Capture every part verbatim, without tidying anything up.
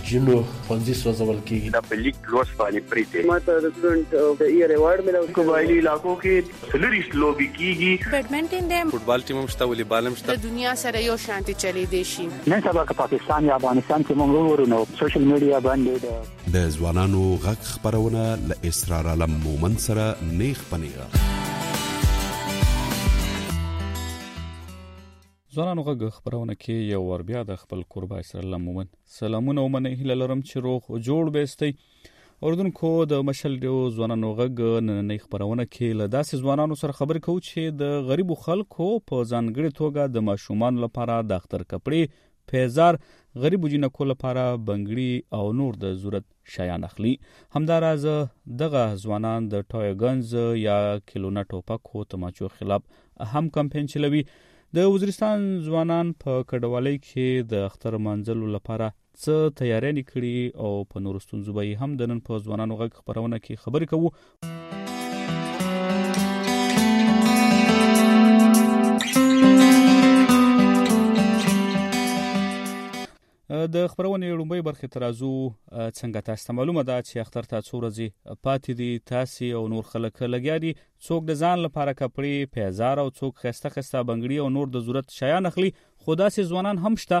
جنو ښوونځي سوځول کیږي. دا په لیګ لوس باندې پریته ماته د سټوډنټ د ایئر ایوارډ ملو. قبایلی علاقو کې سلریست لوبي کیږي. بیډمنټن دی، فوټبال ټیم هم شته، والیبال هم شته. د دنیا سره یو شانتي چلی دی شي. نن سبا که پاکستان یا افغانستان کې موږ ورونو سوشل میډیا باندې د ځوانانو غږ خبرونه ل اسرار علم مومن سره نیغ پنیغه. ځوانانو غږ خبرونه کې یو ور بیا د خپل قربا اسرار علم مومن سلامونه ومنه هله لرم چې روغ جوړ بیستي. اردوونکو د مشل دیو ځوانانو غږ نن خبرونه کې له داسې ځوانانو سره خبرې کوو چې د غریبو خلکو په ځانګړي توګه د ماشومان لپاره د اختر کپړې، پیزار، غریبو جنکو لپاره بنګړي او نور د ضرورت شیان اخلي. همداراز دغه ځوانان د ټوی ګنز یا کیلونه ټوپک او تماچو خلاف هم کمپاین چلوي. د وزیرستان ځوانان په کډوالۍ کې د اختر منځلو لپاره څه تیاری کړي او په نورو ستونزو به هم د نن په ځوانانو غږ خبرونه کې خبرې کوو. د خبرونې لومړی برخه ترازو څنګه تاسو ته معلومه ده چې اختر ته څو ورځې پاتې دي، تاسو او نور خلک لګیا دي، څوک د ځان لپاره کپړې، پیزار او څوک خسته خسته بنګړي او نور د ضرورت شیان اخلي. خو داسې ځوانان هم شته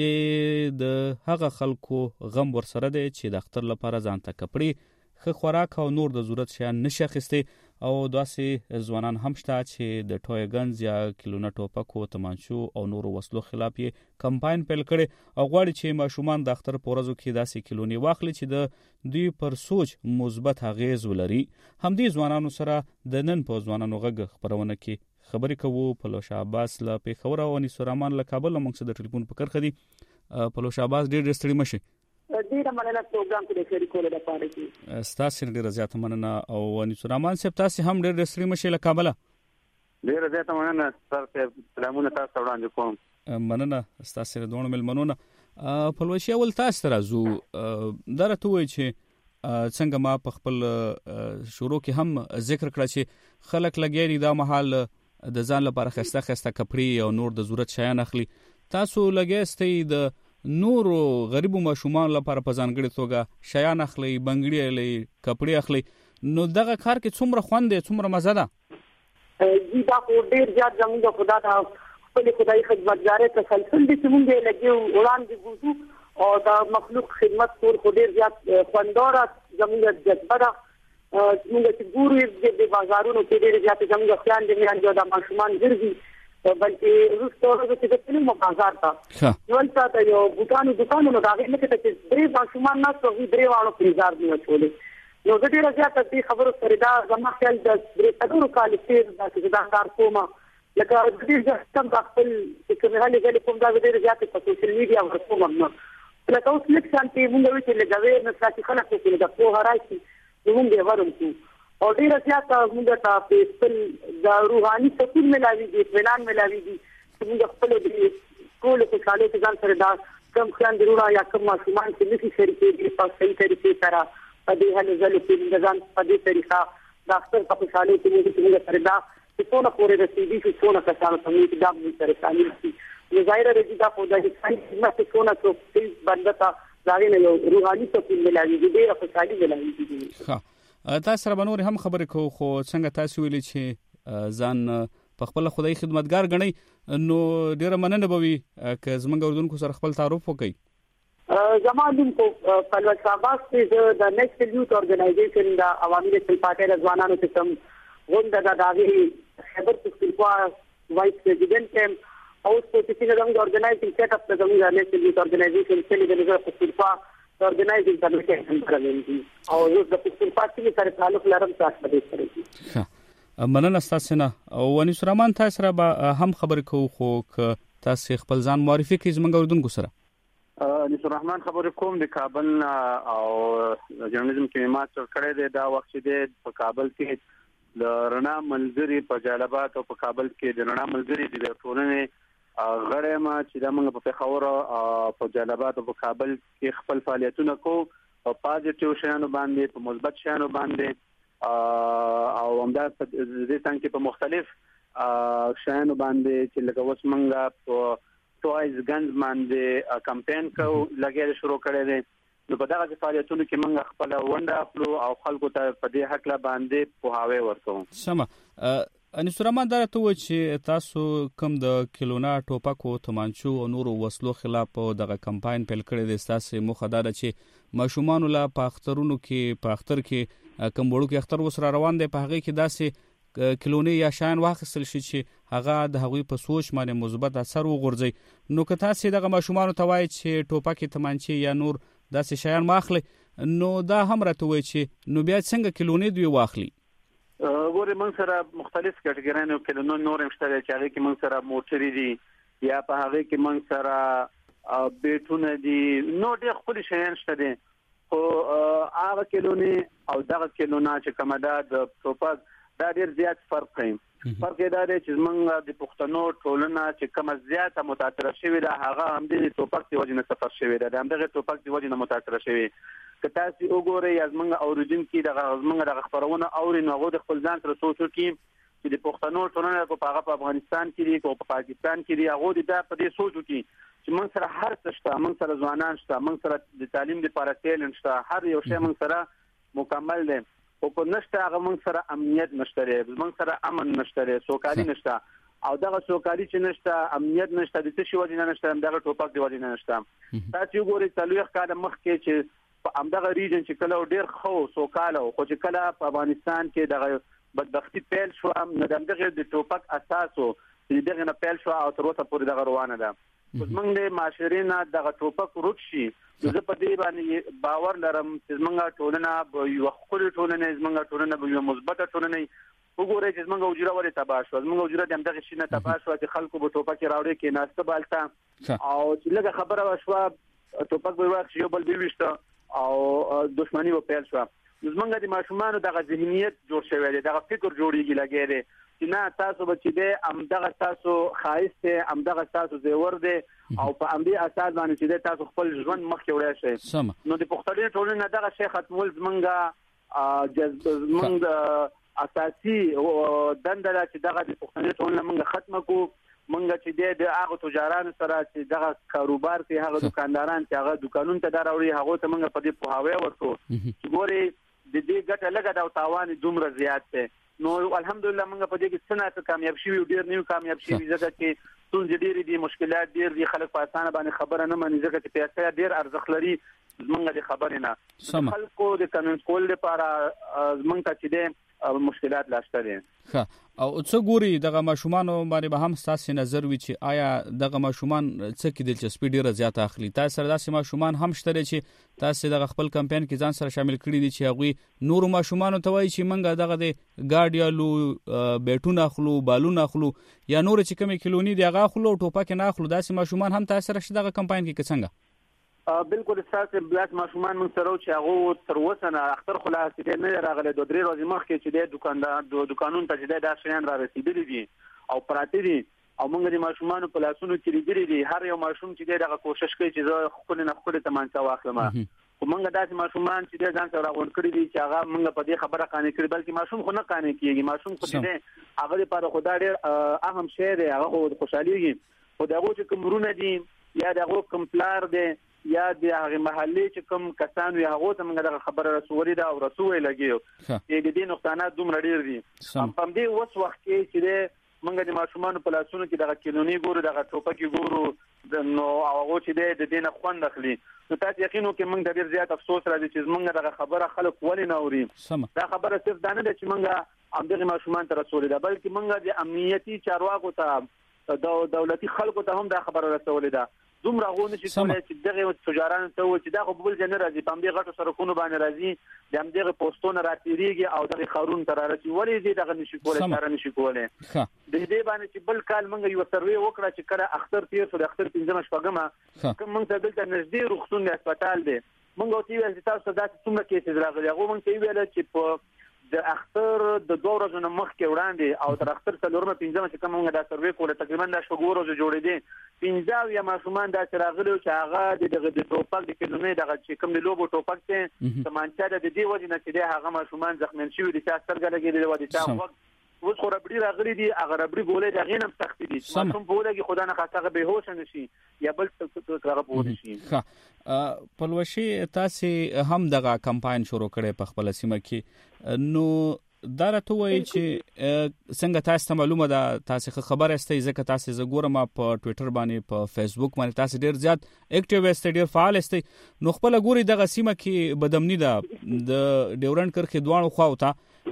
چې د هغه خلکو غم ورسره دی چې د اختر لپاره ځان ته کپړې، ښه خوراک او نور د ضرورت شیان نشي اخیستی. او داسې ځوانان هم شته چې د ټوی ګنز یا کیلونه ټوپک او تمانچو او نورو وسلو خلاف یې کمپاین پیل کړي او غواړي چې ماشومان د اختر په ورځو کې داسې کیلونې واخلي چې د دوی پر سوچ مثبت اغیز ولري. همدې ځوانانو سره د نن په ځوانانو غږ خبرونه کې خبرې کوو. پلوش عباس له پیښور او انیس الرحمن له کابل موږ سره د ټلیفون په کرخه دي. پلوش عباس ډېر ډېر ستړي مشي. ډیره مننه پروګرام کې شریک کول لپاره کې. ستاسو ډیره زیاته مننه او انیس الرحمن صاحب تاسو هم ډېر ډېر ستړي مشي له کابل. ډیره زیاته مننه سر سلامونه تاسو وړاندې کوم. مننه ستاسو د دوه ملمنونه. پلوشي اول تاسو ترازو درته وای چې څنګه ما په خپل شروع کې هم ذکر کړ چې خلک لګیري دا محل د ځان لپاره خسته خسته کپړې او نور د ضرورت شیان اخلي. تاسو لګیستئ د نور غریبو ماشومان لپاره په ځانګړي توګه شیان اخلي، بنګړي اخلي، کپړې اخلي. نو دغه کار کې څومره خوند دی، څومره مزه ده؟ جی دا خو ډیر زیات زموږ خدا ته خپل خدای خدمتګارۍ تسلسل دي چې موږ یې لګیو وړاندې ګوزو او دا مخلوق خدمت ټول خو ډیر زیات خوندور زموږ جذبه ده. موږ چې ګورو د بازارونو کې ډیر زیات زموږ خیال دي میان دا ماشومان ګرځي بلکې روسته ورځ چې د فلمو بازار ته نن ساته یو بوتانو دکانونو دا غوښنه کې چې درې ماشومان نه څو درې واړو پریزار دی چولې. نو د دې راځه ته خبرو سره دا زما خیال د درې څلورو کال تیر دا چې دا کار کومه لکه د دې ځکه د خپل چې کومه لګل کوم دا ډېر زیات په سوشل میډیا ورکوم نو لکه اوس لیک شانتي موږ وی چې لګوي نو چې خلک چې دا په هراي موږ به ورمو او ډیر زیات موږ ته په خپل د روحاني سکون ملاوي دي، اطمینان ملاوي دي چې موږ خپل د ټول په خاله کې ځان سره دا کم خیال درونه یا کم ماشومان چې نشي شریکي دي په صحیح طریقې سره په دې حل ځل کې ځان په دې طریقه د خپل په خاله کې موږ سره دا چې څونه پورې رسیدي چې څونه کسانو ته موږ دا موږ سره شامل شي. نو ظاهر دی دا په دې کې چې څونه څو بندتا ځای نه یو روحاني سکون ملاوي دي، ډېر خوشالي ملاوي دي. ها تاسو سره بنور هم خبرې کوو خو څنګه تاسو ویلي چې ځان په خپل خدای خدمتګار غنئ نو ډیره مننه به وي که زمونږ اردوونکو سره خپل تعارف وکړي. زما نوم کو پلوش عباس دی د نیشنل یوث اورګنایزیشن د عوامي نیشنل پارټي د ځوانانو چې کوم غونډه د داغي خبر پښتونخوا وایس پریزیډنټ یم او په چې څنګه اورګنایزینګ سیټ اپ د زموږ نیشنل یوث اورګنایزیشن چې د پښتونخوا اورګنایزینګ کمیټه کوي او یو د پښتونخوا سره تعلق لرم تاسو به کوي. مننه تاسو نه او انیس الرحمن تاسو سره به هم خبرې کوو خو که تاسو خپل ځان معرفي کړئ زموږ اردوونکو سره. انیس الرحمن خبرې کوم د کابل او جرنالیزم کې ما څر کړی دی. دا وخت دی په کابل کې د رڼا منځري په جالبات او په کابل کې د رڼا منځري د ټولنې غړې ما چې د موږ په پیښور او په جالبات او په کابل کې خپل فعالیتونه کوو او پازیټیو شیانو باندې په مثبت شیانو باندې او همدا د دې څنګه په مختلف شیانو باندې چې لکه اوس موږ په ټوایز ګنز باندې کمپاین کوو لګیل شروع کړی دی نو په دغه فعالیتونو کې موږ خپل ونده خپل او خلکو ته په دې حق لا باندې پوهاوی ورکوم. سمه انیس الرحمن دا ته و چې تاسو کوم د کلونا ټوپکو تمانچو او نورو وسلو خلاف دغه کمپاین پیل کړی دی، تاسو مخه دا چې ماشومان لا په اخترونو کې په اختر کې کوم وړو کې اختر وسره روان دی، په هغه کې داسې کلونی یا شان واخیستل شي چې هغه د هغوی په سوچ باندې مثبت اثر وغورځي. نو که تاسو دغه ماشومان ته وایي چې ټوپک تمانچې یا نور داسې شیان واخلي، نو دا هم راته وایي چې نو بیا څنګه کلونی دوی واخلي؟ ګوره موږ سره مختلف کټګریانو کلونو نور هم شته چې هغه کې موږ سره موټرې دي یا په هغه کې موږ سره بیټونه دي، نو ډېر خپل شیان شته دي. خو هغه کلونی او دغه کلونا چې کومه ده د ټوپک دا ډېر زیات فرق کوي. فرق دا دی چې موږ د پښتنو ټولنه چې کومه زیاته متاثره شوې ده هغه هم د ټوپک د وجې نه سفر شوې ده، د همدغه ټوپک د وجې نه متاثره شوې. که تاسو وګورئ از موږ اوریدونکو دغه موږ دغه خبرونه اوري نو هغه د خپل ځان سره سوچ وکړي چې د پښتنو ټولنه په هغه په افغانستان کې دي او په پاکستان کې دي، هغه د په دې سوچ وکړي چې موږ سره هر څه شته، موږ سره ځوانان شته، موږ سره د تعلیم لپاره ټیلنټ شته، هر یو شی موږ سره مکمل دی. او په نشته هغه موږ سره امنیت نشته لري، موږ سره امن نشته لري، سوکالي نشته. او دغه سوکالي چې نشته، امنیت نشته، د څه شي وجه نه نشته، دغه ټوپک دی وجه نه نشته. تاسو وګورئ څلوېښت کاله مخکې چې په همدغه ریجن چې کله ډېر خو سوکاله او چې کله په افغانستان کې دغه بدبختی پیل شو، نو دغه د ټوپک اساسو دغه نه پیل شو او تر اوسه پورې دغه روانه ده. اوس موږ د معاشرې نه دغه ټوپک روت شي، زه په دې باندې باور لرم چې موږ ټولنه به یو خپل ټولنه موږ ټولنه به یو مثبت ټولنه وګورئ چې موږ وجوده ولې تباہ شو، موږ وجوده د همدغه شي نه تباہ شو چې خلکو به ټوپک راوړي کې ناسته بالته او چې لږه خبره وشوه ټوپک به واخ یو بل بیوشته او دښمنی و پیل شو. زمونږ د ماشومانو دغه ذهنیت جوړ شوی دی، دغه فکر جوړیږي لګی دی چې نه تاسو به چې دی همدغه تاسو ښایست دی، همدغه تاسو زیور دی او په همدې اساس باندې چې دی تاسو خپل ژوند مخکې وړی شئ. نو د پښتني ټولنې دغه شی ختمول زمونږ جذب زمونږ اساسي دنده ده چې دغه د پښتني ټولنې موږ ختمه کړو. موږ چې دی د هغه تجارانو سره چې دغه کاروبار کوي، هغه دکانداران چې هغه دکانونو ته دراوړي، هغه ته موږ په دې پوهاوی ورکړو چې ګوري د دې ګټه لګه دا او تاوان دومره زیات دی. نو الحمدلله موږ په دې کې څنګه کامیاب شوي، ډیر نیو کامیاب شوي، ځکه چې ستونزې ډېرې دي، مشکلات ډېر دي، خلک په اسانه باندې خبره نه مني ځکه چې پیسې ډېر ارزښت لري. موږ د خبرې نه خلکو د قانون کول لپاره موږ ته چې دی مشکلات لاشته دي. ښه، او څه ګوري دغه ماشومان باندې به هم ستاسو نظر وي چې آیا دغه ماشومان څه کې دلچسپي ډیره زیاته اخلي؟ تاسو سره داسې ماشومان هم شته چې تاسو دغه خپل کمپاین کې ځان سره شامل کړي دي چې هغه نور ماشومان ته وایي چې منګه دغه د ګاډیالو بیٹونه اخلو، بالونه اخلو یا نور چې کومې کلونی دی هغه اخلو، ټوپک نه اخلو، داسې ماشومان هم تاسو سره شته دغه کمپاین کې څنګه؟ بالکل تاسو بلاس ماشومان من سره چې هغه تر اوسه نه اختر خلاصې نه راغله، د درې ورځې مخکې چې د دکاندار د دکانونو ته چې د شیان را رسیدلي دي او پراته دي او موږ د ماشومان په لاسونو کې لري دي. هر یو ماشوم چې دغه کوشش کوي چې زه خپل نه خپل تمانچه واخلم، خو موږ داسې ماشومان چې د ځان سره راغون کړی دي چې هغه موږ په دې خبره قانع کړی، بلکې ماشوم خو نه قانع کیږي، ماشوم خو دې هغه لپاره خدای ډېر اهم شی دی، هغه خو خوشحاليږي. خو دغه چې کومرونه دي یا دغه کومپلار دی یا د هغه محلي چې کوم کسان وي هغه ته موږ دغه خبره رسولې ده او رسوي لګیو چې د دې نقطانات دومره ډیر دي. په دې وس وخت کې چې موږ د ماشومان په لاسونو کې دغه کلونی ګورو، دغه ټوپک ګورو، نو هغه چې د دې نه خوند اخلي. نو تاسو یقینو کې موږ د ډیر زیات افسوس راځي چې موږ دغه خبره خلک ولې نه اوري. دا خبره صرف دا نه ده چې موږ همدغه ماشومان ته رسولې ده، بلکې موږ د امنیتي چارواکو ته د دولتي خلکو ته هم دا خبره رسولې ده. دومره غوونه چې ټول چې دغه تجاران ته و چې دا خپل ځای نه راځي، په دې غټو سرکونو باندې راځي، د همدغه پوسټونو راتېریږي او د خارون تر راځي، ولې دې دغه نشي کولای، تر نشي کولای. د دې باندې چې بل کال موږ یو سروي وکړه چې کله اختر تیر شو، د اختر پنځمه شپږمه کوم موږ ته دلته نږدې روغتون د هسپتال دی، موږ او تی ویل چې تاسو دا څومره کیسې راغلي، هغه موږ ته ویل چې په د اختر د دوه ورځې نه مخکې وړاندې او تر اختر څلورمه پنځمه چې کوم موږ دا سروي کوله تقریبا د شپږ ورځې جوړې دي، پنځه یا ماشومان دا چې راغلي چې هغه د دغه ټوپک د کلمې دغه چې کوم د لوبو ټوپک ته سمانچا د دې وجه نه چې هغه ماشومان زخمین شوي دي، چې سترګې لګېدلې و دي، چې وخت اوس خو ربړي راغلي دي، هغه ربړي ګولې د غینم سخت دي، ماشوم په وګړي خدای نه خاصه به هوش نشي یا بل څه هغه پوه شي. پلوشي تاسو هم دغه کمپاین شروع کړي په خپل سیمه کې، نو دا راته وایي چې څنګه تاسو ته معلومه ده تاسو خبر استئ ځکه تاسو زګورم په ټوئیټر باندې په فیسبوک باندې تاسو ډیر زیات اکټیو استئ ډیر فعال استئ، نو خپل ګوري دغه سیمه کې بدامنی ده د ډیورنډ کرخه دوانو خواوته،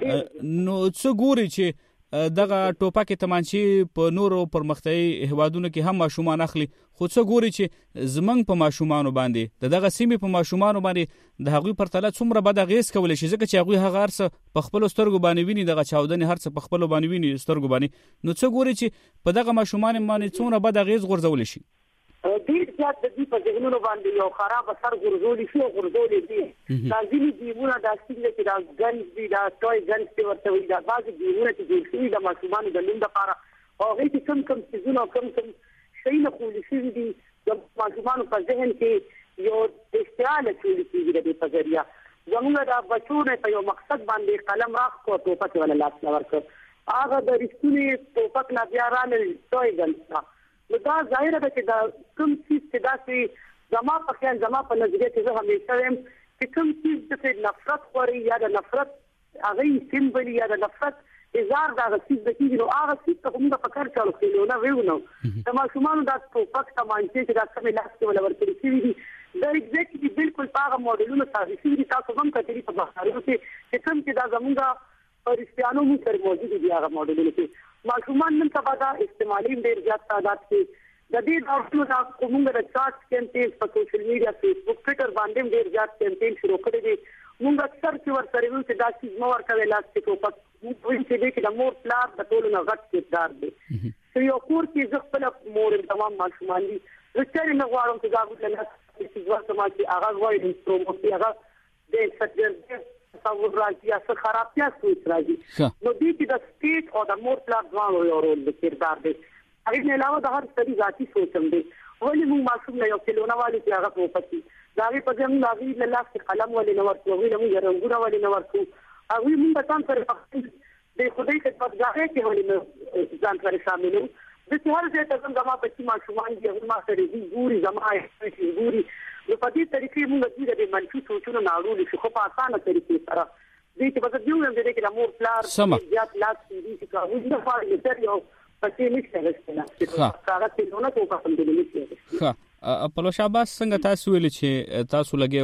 نو څه ګوري چې دغه ټوپکې تمانچې په نورو پرمختیايي هوادونو کې هم ماشومان اخلي، خو څه ګوري چې زمنګ په ماشومان باندې دغه سیمې په ماشومان باندې د هغوی پرتله څومره بد اغیز کولی شي، ځکه چې هغوی هغه هرڅه په خپل سترګو باندې ویني، دغه چاودنې هرڅه په خپل باندې ویني سترګو باندې، نو څه ګوري چې په دغه ماشومان باندې څومره بد اغیز غورځول شي. ډیر زیات د دې په ذهنونو باندې یو خراب اثر غورځول شي او غورځول دي. لازمي دیونه د څنګه چې دا ګن دي دا توي ګن چې ورته وي دا بعض دیونه چې د شي د ماشومان د لوند لپاره او هغه کم کم څه نو کم کم شي نه خولي شي دي د ماشومان په ذهن کې یو استعاله چولې کیږي د په ذریعہ زموږ د بچو په یو مقصد باندې قلم راخ کو ټوپک ولا لاس ورکړ هغه د رښتونی ټوپک نه بیا رانه توي ګن نو دا ظاهر ده چې دا کوم څه چې دا چې زما په خیال زما په نظریه کې زه همیشه وایم چې کوم څه چې نفرت خوري یا د نفرت هغه سیمبل یا د نفرت اظهار دا څه د کیږي نو هغه څه ته موږ په کار چالو کړو نه ویونو د ماشومان دا ټوپک تمانچې چې دا کوم لاس کې ولا ورکړي شي دي دا ایگزیکټلی بالکل هغه موډلونو تاسو چې تاسو هم کتري په بهارو کې چې کوم چې دا زمونږه پرستانو مو سره موجود دي هغه موډلونو کې ماشومان نن سبا دا استعمالي ډیر زیات تعداد کې د دې ډاکټرونو دا کومه د چارټ کمپاین په سوشل میډیا فیسبوک ټوئیټر باندې ډیر زیات کمپاین شروع کړی دي. موږ اکثر چې ور سره ویل چې دا چې مو ورکوي لاس کې په موږ چې دې کې د مور پلار د ټولو نه غټ کردار دی. چې یو کور کې ځکه خپل مور تمام ماشومان دي چې نه غواړم چې دا وکړم چې ورته ما چې هغه وایي چې پروموسي هغه د سټر تصور راځي یا څه خرابتیا سوچ راځي نو دې کې د سټیټ او د مور پلار ځوانو یو رول د کردار دی. هغه نه علاوه د هر ستړي ذاتي سوچم دی ولې موږ معصوم نه یو کلونه والی چې هغه په پتی دا غي په ځم لاغي له لاس قلم ولې نه ورته وی له موږ رنګونه ولې نه ورته هغه موږ تاسو سره د خدای خدمتګارۍ کې ولې ځان سره شاملو د څه هر ځای ته زما بچی ماشومان دي هغه ما سره دي ګوري زما یې ګوري نو په دې طریقې موږ د منفي سوچونو ناړو شو خو په اسانه طریقې سره دې چې په دې یو ځای کې د مور پلار زیات لاس دي چې کوم د فارغ تریو پکې نشته رسنه چې هغه څه نه کوو په دې کې ښه په شاباس څنګه تاسو ویل چې تاسو لګي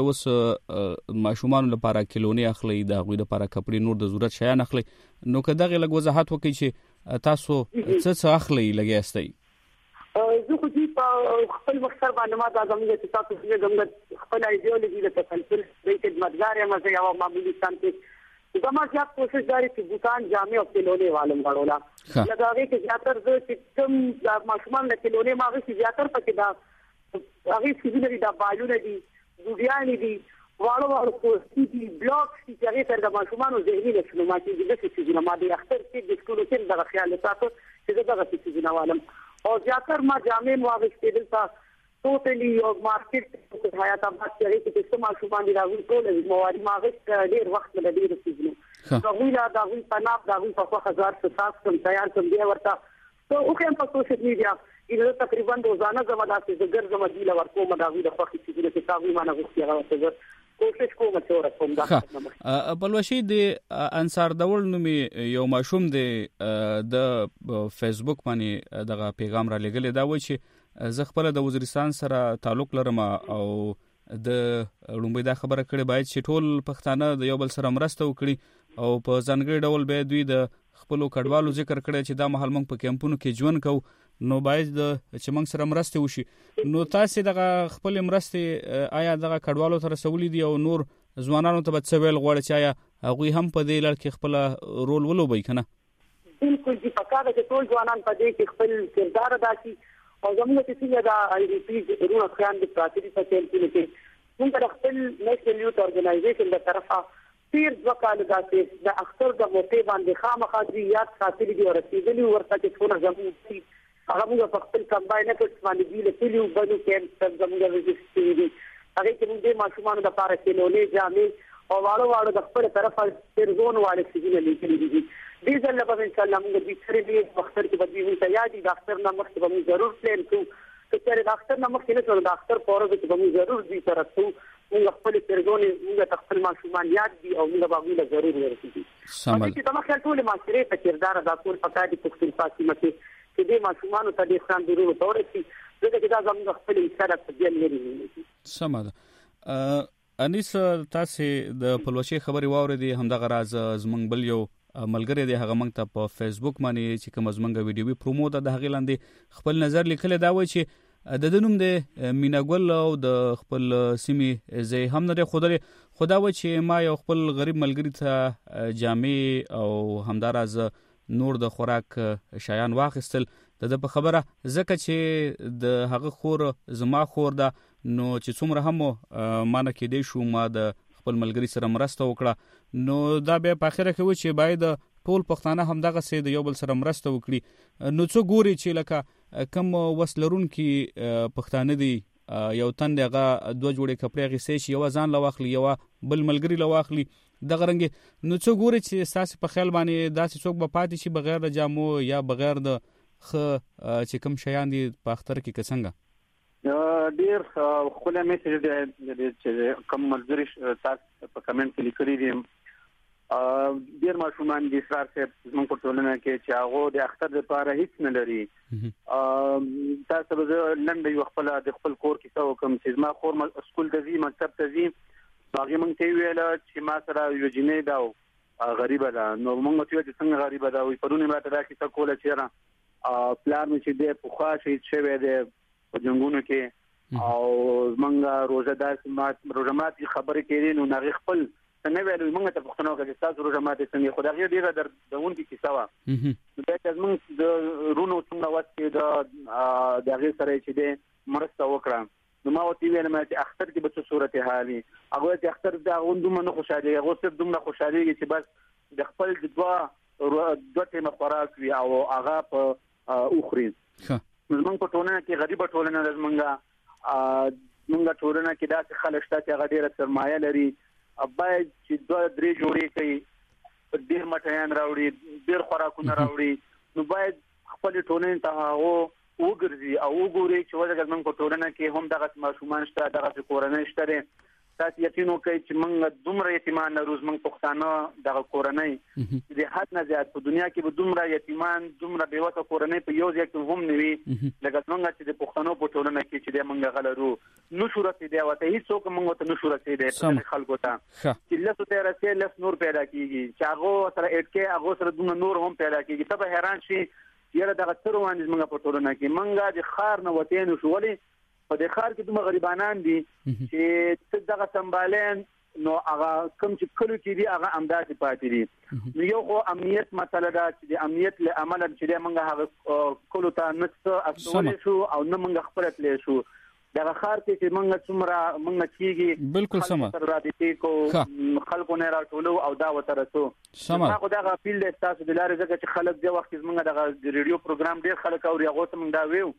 اوس ماشومان لپاره کلونی اخلي د غوې لپاره کپړې نور د ضرورت شیان اخلي نو کدا غي لګ وضاحت وکړي چې تاسو څه څه اخلي لګي استي زه خو دې په خپل مخسر باندې ما دا زموږ چې تاسو دې زموږ خپل ایډیولوژي له تفصیل د خدمتګار یم زه یو معمولی انسان کې زما زیات کوشش جاری چې بوتان جامع او کلونی والم غړولا لګاوي چې زیاتر زه چې کوم د ماشومان له کلونی ماغه چې زیاتر پکې دا هغه چې د بالونه دي ګوډیان دي واړو واړو کوستي دي بلاک چې هغه تر د ماشومان ذهني له شنو ماتي دي چې د ما د اختر کې د ټولو کې د خیال تاسو چې دغه څه نه والم او زیاتر ما جامع واغستې دلته ټوټلی یو مارکیټ په حیات آباد کې چې څه ماشومان دي راغلي ټول موارد ماغست ډیر وخت له ډیر څه نو غویلا دا غوی پناب دا غوی په هزار ستاسو کوم تیار کوم دی ورته ته او کوم په سوشل میډیا ایله تقریبا روزانه زموږ د څه ګرځم دی لور کوم دا غوی د خوښي چې د تاسو مانه غوښتي هغه کوشش کوم چې ورکوم دا بلوشي د انصار دول نومي یو ماشوم دی د فیسبوک باندې دغه پیغام را لګل دا وایي چې زه خپل د وزیرستان سره تعلق لرم او د لومبي دا خبره کړې باید چې ټول پښتانه د یو بل سره مرسته وکړي او په ځانګړي ډول به دوی د خپل کډوالو ذکر کړي چې دا مهال موږ په کمپونو کې ژوند کوو نو باید چې موږ سره مرسته وشي نو تاسو دغه خپل مرسته آیا دغه کډوالو تر رسولې دي او نور ځوانانو ته به څه ویل غواړي چې آیا هغه هم په دې لړ کې خپل رول ولوبي کنه بالکل چې پکاره چې ټول ځوانان په دې کې خپل کردار ادا کړي او زموږ چې څنګه دا آی ډی پی رونه خیان د پراتری په تل کې موږ د خپل نېشنل یوث اورګنایزیشن د طرفه تیر وکاله داسې د اختر د موقع باندې خامخا دي یاد ساتلي دي او رسیدلي ورته چې څونه زموږ هغه موږ په خپل کمباین کټ باندې دی له کلیو باندې کې زموږ ريجستري دي هغه چې موږ د ماشومان د لپاره کې نو جامې او واړو واړو د خپل طرفه ترزون والے سيزونه لیکلي دي دې ځل په ان شاء الله موږ د سره دې وختر کې بدلی وي ته یادي ډاکټر نه مخکې به ضرور پلان کوو چې ډاکټر نه مخکې نه شو ډاکټر پورو کې به ضرور دي تر څو موږ خپل پرګونې موږ خپل ماشومان یاد دي او موږ به موږ ضرور ورسېږي. سمال چې تمام خیال ټول معاشره ته کردار ادا کول پکار دي په خپل فاصله کې چې دې ماشومان ته د ځان ضرور تورسي دغه دا زموږ خپل انسان ته دی لري. سمال انیس تاسو د پلوشي خبري واورېدي همدغه راز زمنګ بل یو ملګری دی هغه موږ ته په فیسبوک باندې چې کوم زمنګ ویډیو پرومو ده د هغه لاندې خپل نظر لیکل دا وایي چې د دنوم د میناګل او د خپل سیمې زه هم نه خدای خدا و چې ما یو خپل غریب ملګری ته جامې او همداراز نور د خوراک شایان واخیستل د په خبره زکه چې د هغه خور زما خور ده نو چې څومره هم مانه کې دی شو ما د خپل ملګری سره مرسته وکړه نو دا به په اخره کې و چې باید ټول پښتانه هم دغه سي د یو بل سره مرسته وکړي. نو څو ګوري چې لکه کم وسلرون کې پښتانه دي یو تن دغه دوه جوړې کپړې غسې شي یو ځان لواخلي یو بل ملګری لواخلي دغه رنګ نو څو ګوري چې ساس په خیال باندې داسې څوک به پاتې شي بغیر د جامو یا بغیر د خ چې کوم شیان دي په اختر کې څنګه ډیر خپل میسج د چې کوم ملګری تاسو په کمنټ کې لیکلي دي ډیر ماشومان د اسرار څخه موږ په ټولنه کې چې هغه د اختر لپاره هیڅ نه لري. تاسو به نن د خپل د خپل کور کې څو کوم چې ما خور سکول ته ځي مکتب ته ځي هغه موږ ته ویل چې ما سره یو جنې دا غریب ده نو موږ ته چې څنګه غریب ده وي پرونه ما ته راځي څه کوله چیرې پلان مې چې د پوخا شي چې وې د په جنگونو کې او موږ روزدار ما روزمات خبرې کړي نو نغ خپل نه ویل موږ ته پښتنو کې تاسو روزمات څنګه خدای ډیره دردون کې کیسه وا نو دا چې موږ د رونو څنګه واسطه د دغه سره چې د مرسته وکړه نو ما وتی ویل ما چې اختر کې به څه صورت حالي هغه چې اختر دا غوندمه نه خوشاله هغه څه دومره خوشاله چې بس د خپل د دوا دوه ټیمه خوراک وی او هغه په اوخري موږ په ټولنه کې غریب ټولنه زمونږه موږ ټولنه کې داسې خلک شته چې هغه ډیره سرمایه لري باید چې دوه درې جوړې کوي ډیر مټیان راوړي ډیر خوراکونه راوړي نو باید خپل ټولنه ته هغه وګرځي او وګوري چې ولګ موږ په ټولنه کې هم دغه ماشومان شته دغه کورنۍ شته تاسو یقین وکړئ چې موږ دومره یتیمان نه روز موږ پښتانه دغه کورنۍ د حد نه زیات په دنیا کې به دومره یتیمان دومره بیوته کورنۍ په یو ځای کې هم نوي لکه څنګه چې د پښتنو په ټولنه کې چې د موږ غلرو نو شورت دی وته هیڅ څوک موږ ته نو شورت دی په خلکو ته چې لاسو ته راځي لاس نور پیدا کیږي چې هغه سره اټکه هغه سره دومره نور هم پیدا کیږي ته به حیران شي یره دغه تر وانه موږ په ټولنه کې موږ د خار نه وته نو شولې په دې خار کې دومره غریبانان دي چې څه دغه سمبالین نو هغه کوم چې کلو کې دي هغه امداد پاتې دي نو یو خو امنیت مسله ده چې د امنیت له عمل چې موږ هغه کلو ته نڅ اصول شو او نه موږ خپل تلې شو دغه خار کې چې موږ څومره موږ کېږي بالکل سم را دي کو خلکو نه راټولو او دا وترسو سم هغه دغه فیلډ تاسو د لارې ځکه چې خلک د وخت موږ دغه ریډیو پروګرام ډیر خلک او هغه ته موږ دا ویو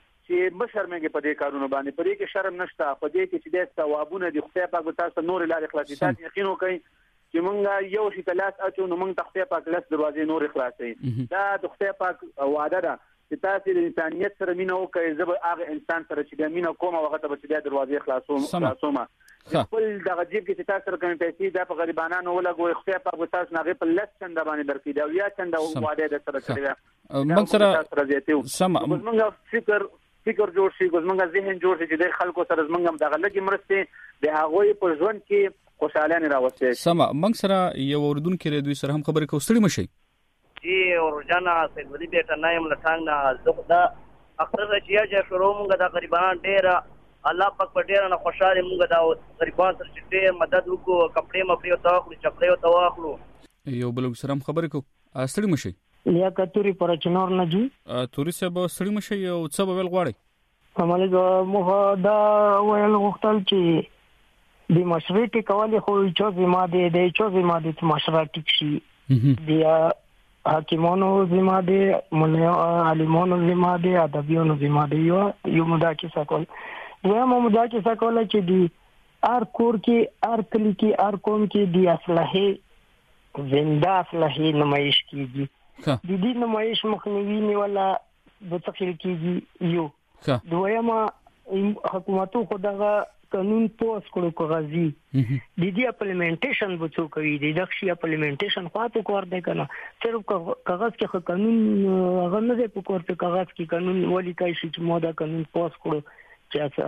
چې بشرمږي په دې کارونو باندې په دې کې شرم نشته په دې کې چې د ثوابونه د خدای پاک تاسو نور لارې خلاصي تاسو یقین وکړئ چې موږ یو شي تلاش اچو نو موږ خدای پاک لاس دروازې نور خلاصي دا د خدای پاک وعده ده چې تاسو د انسانيت سره مینه وکړئ زب هغه انسان سره چې د مینه کومه وخت به چې د دروازې خلاصوم خلاصوم خپل دغه جیب کې تاسو سره کوم پیسې د په غریبانو ولګوي خدای پاک تاسو نه په لس چنده باندې درکې دا یا چنده وعده د سره کړی موږ سره سم موږ فکر فکر جوړ شي ګزمنګ ذهن جوړ شي چې د خلکو سره زمنګم دغه لګي مرسته د هغه په ژوند کې خوشاله نه راوستي سم موږ سره یو وردون کې دوی سره هم خبرې کوستړي مشي جی ورجانا سید ولی بیٹا نایم لټانګ نه زخدا اختر چې یا شروع موږ د غریبان ډیر الله پاک په ډیر نه خوشاله موږ د غریبان سره چې ډیر مدد وکړو کپڑے مپړو او تاخلو چپړې او تواخلو یو بل سره هم خبرې کو استړي مشي لیا کتوري پر چنور نه جو توري سه به سړی مشه یو څه به ول غواړي هماله مو دا ویل غوښتل چې د مشرټي کولې خو چې زما دي د چې زما دي مشرټي شي بیا حکیمانو زما دي مونږ عالمانو زما دي ادبیانو زما دي یو یو مدا کې سکول یو مدا کې سکول چې دی ار کور کې ار کلی کې ار قوم کې دی اصله زنده اصله نمایش کیږي د دې نمایش مخنیوي نه ولا د تخیل کېږي یو دویمه حکومتو خو دغه قانون پوس کړو کاغذي د دې امپلیمنټیشن وڅو کوي د دغه شی امپلیمنټیشن خاطر کور دی کنه صرف کاغذ کې قانون هغه نه دی په کور ته کاغذ کې قانون ولي کوي چې مودا قانون پوس کړو چې